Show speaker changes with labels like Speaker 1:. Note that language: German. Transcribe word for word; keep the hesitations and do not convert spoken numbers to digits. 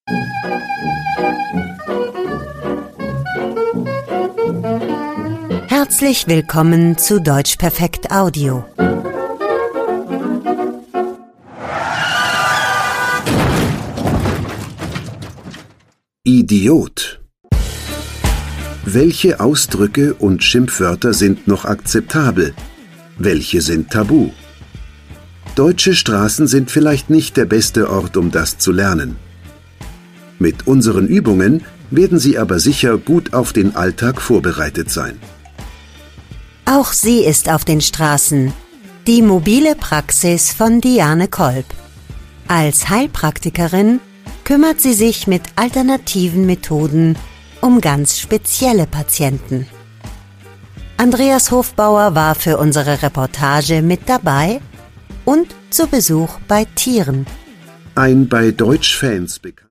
Speaker 1: Herzlich willkommen zu Deutsch Perfekt Audio.
Speaker 2: Idiot. Welche Ausdrücke und Schimpfwörter sind noch akzeptabel? Welche sind tabu? Deutsche Straßen sind vielleicht nicht der beste Ort, um das zu lernen. Mit unseren Übungen werden Sie aber sicher gut auf den Alltag vorbereitet sein.
Speaker 1: Auch sie ist auf den Straßen. Die mobile Praxis von Diane Kolb. Als Heilpraktikerin kümmert sie sich mit alternativen Methoden um ganz spezielle Patienten. Andreas Hofbauer war für unsere Reportage mit dabei und zu Besuch bei Tieren.
Speaker 2: Ein bei Deutsch-Fans bekannt